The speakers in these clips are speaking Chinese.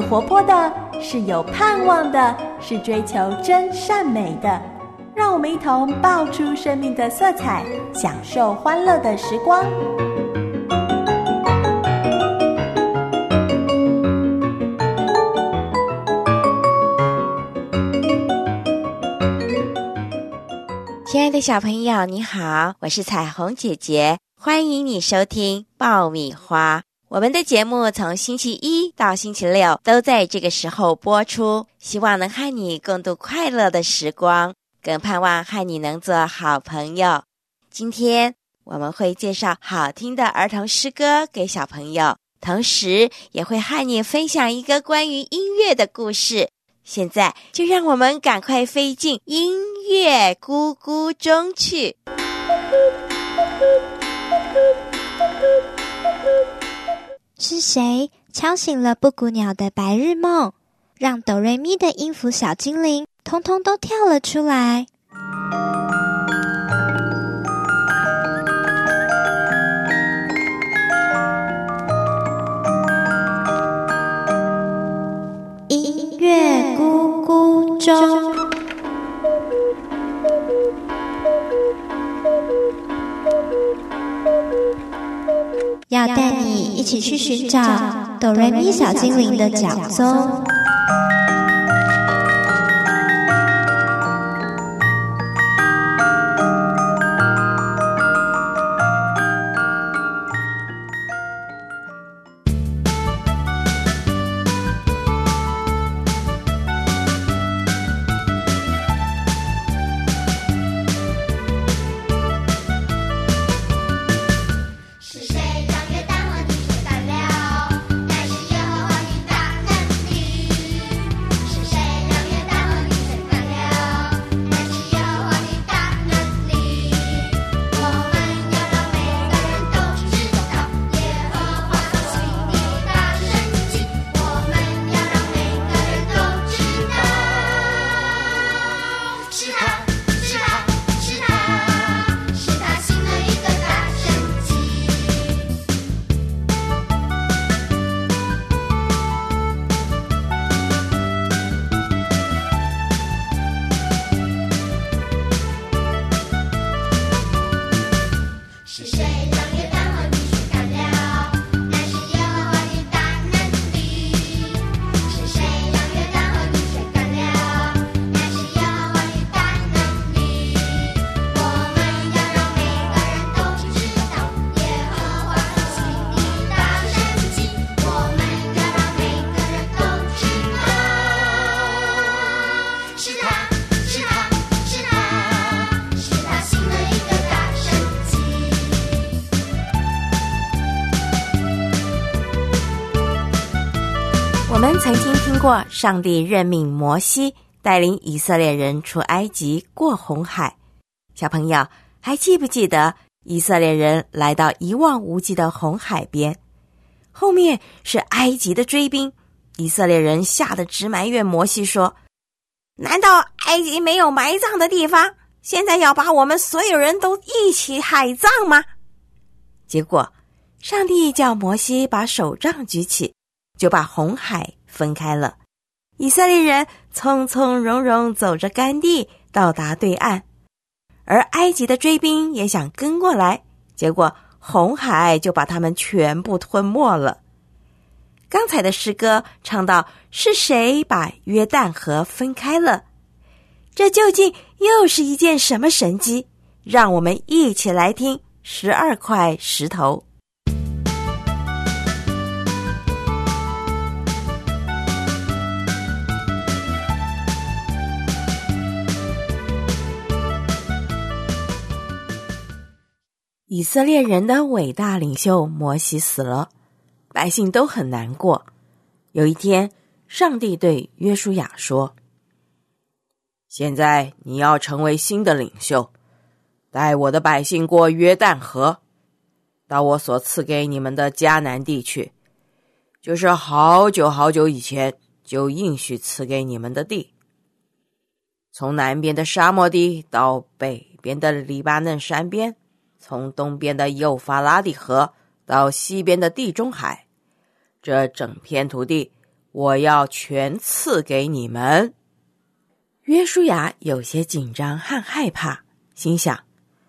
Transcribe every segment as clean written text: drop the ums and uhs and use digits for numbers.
活泼的，是有盼望的，是追求真善美的。让我们一同爆出生命的色彩，享受欢乐的时光。 亲爱的小朋友，你好，我是彩虹姐姐，欢迎你收听爆米花。我们的节目从星期一到星期六都在这个时候播出，希望能和你共度快乐的时光，更盼望和你能做好朋友。今天我们会介绍好听的儿童诗歌给小朋友，同时也会和你分享一个关于音乐的故事。现在就让我们赶快飞进音乐咕咕中去。 是谁敲醒了布谷鸟的白日梦，让哆瑞咪的音符小精灵通通都跳了出来？音乐咕咕钟。要带你一起去寻找哆瑞咪小精灵的脚踪。 我们曾经听过上帝任命摩西带领以色列人出埃及过红海。小朋友还记不记得以色列人来到一望无际的红海边，后面是埃及的追兵，以色列人吓得直埋怨摩西说，难道埃及没有埋葬的地方？现在要把我们所有人都一起海葬吗？结果上帝叫摩西把手杖举起，就把红海分开了。以色列人从从容容走着干地到达对岸，而埃及的追兵也想跟过来，结果红海就把他们全部吞没了。刚才的诗歌唱到，是谁把约旦河分开了？这究竟又是一件什么神迹？让我们一起来听12块石头。以色列人的伟大领袖摩西死了，百姓都很难过。有一天，上帝对约书亚说，现在你要成为新的领袖，带我的百姓过约旦河，到我所赐给你们的迦南地去，就是好久好久以前就应许赐给你们的地。从南边的沙漠地到北边的黎巴嫩山边，从东边的幼发拉底河到西边的地中海，这整片土地我要全赐给你们。约书亚有些紧张和害怕，心想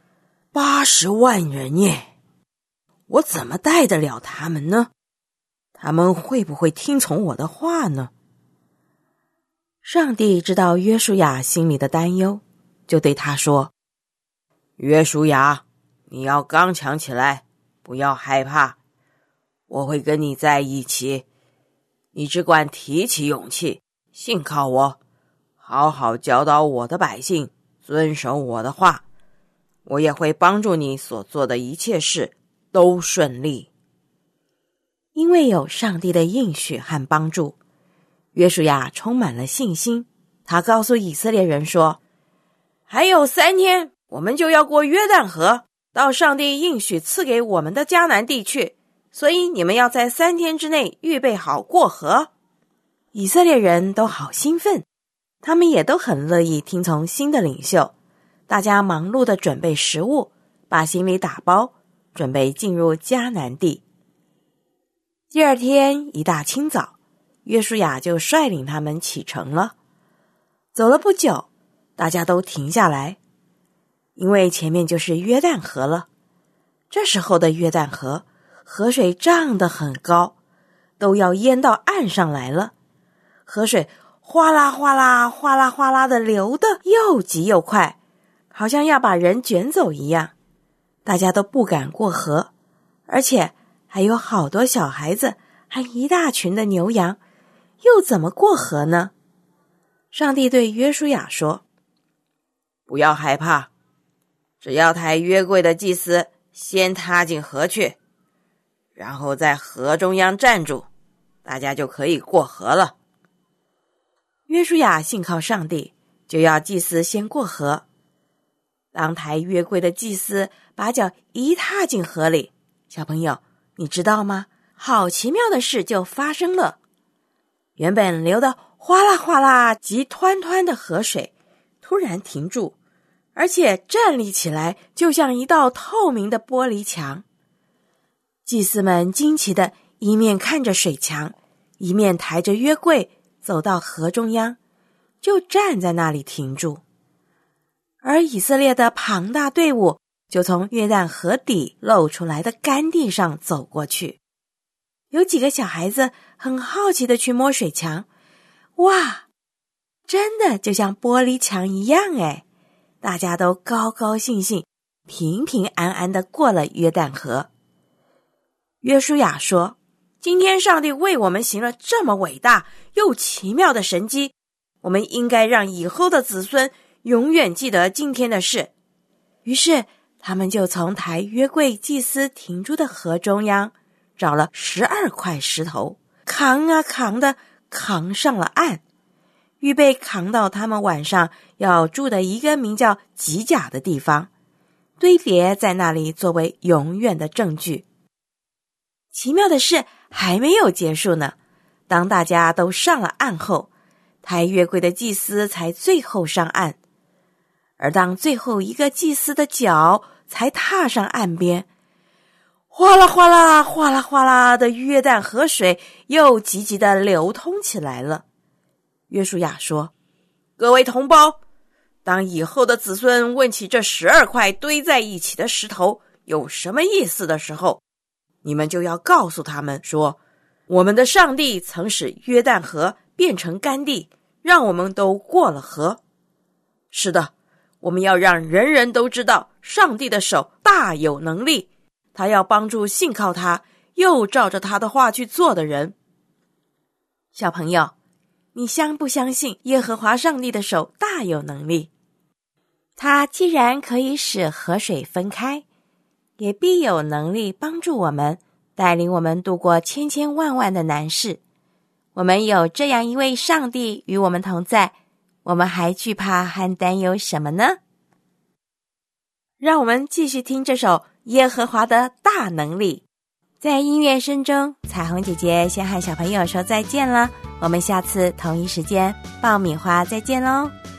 ，80万人耶，我怎么带得了他们呢？他们会不会听从我的话呢？上帝知道约书亚心里的担忧，就对他说，约书亚，你要刚强起来，不要害怕，我会跟你在一起，你只管提起勇气，信靠我，好好教导我的百姓，遵守我的话，我也会帮助你所做的一切事都顺利。因为有上帝的应许和帮助，约书亚充满了信心。他告诉以色列人说，还有3天，我们就要过约旦河，到上帝应许赐给我们的迦南地去，所以你们要在3天之内预备好过河。以色列人都好兴奋，他们也都很乐意听从新的领袖。大家忙碌地准备食物，把行李打包，准备进入迦南地。第2天一大清早，约书亚就率领他们启程了。走了不久，大家都停下来，因为前面就是约旦河了。这时候的约旦河，河水涨得很高，都要淹到岸上来了。河水哗啦哗啦哗啦哗啦的流得又急又快，好像要把人卷走一样。大家都不敢过河，而且还有好多小孩子，还一大群的牛羊，又怎么过河呢？上帝对约书亚说，不要害怕，只要抬约柜的祭司先踏进河去，然后在河中央站住，大家就可以过河了。约书亚信靠上帝，就要祭司先过河。当抬约柜的祭司把脚一踏进河里，小朋友，你知道吗？好奇妙的事就发生了。原本流得哗啦哗啦急湍湍的河水突然停住，而且站立起来，就像一道透明的玻璃墙。祭司们惊奇的一面看着水墙，一面抬着约柜走到河中央，就站在那里停住。而以色列的庞大队伍就从约旦河底露出来的干地上走过去。有几个小孩子很好奇的去摸水墙，哇，真的就像玻璃墙一样诶！大家都高高兴兴、平平安安的过了约旦河。约书亚说，今天上帝为我们行了这么伟大又奇妙的神迹，我们应该让以后的子孙永远记得今天的事。于是他们就从抬约柜祭司停住的河中央找了12块石头，扛啊扛的扛上了岸，预备扛到他们晚上要住的一个名叫吉甲的地方，堆叠在那里作为永远的证据。奇妙的事还没有结束呢，当大家都上了岸后，抬约柜的祭司才最后上岸。而当最后一个祭司的脚才踏上岸边，哗啦哗啦哗啦哗啦的约旦河水又急急地流通起来了。约书亚说，各位同胞，当以后的子孙问起这12块堆在一起的石头有什么意思的时候，你们就要告诉他们说，我们的上帝曾使约旦河变成干地，让我们都过了河。是的，我们要让人人都知道上帝的手大有能力，他要帮助信靠他又照着他的话去做的人。小朋友，你相不相信耶和华上帝的手大有能力？他既然可以使河水分开，也必有能力帮助我们，带领我们度过千千万万的难事。我们有这样一位上帝与我们同在，我们还惧怕和担忧什么呢？让我们继续听这首耶和华的大能力。在音乐声中，彩虹姐姐先和小朋友说再见了，我们下次同一时间爆米花再见咯。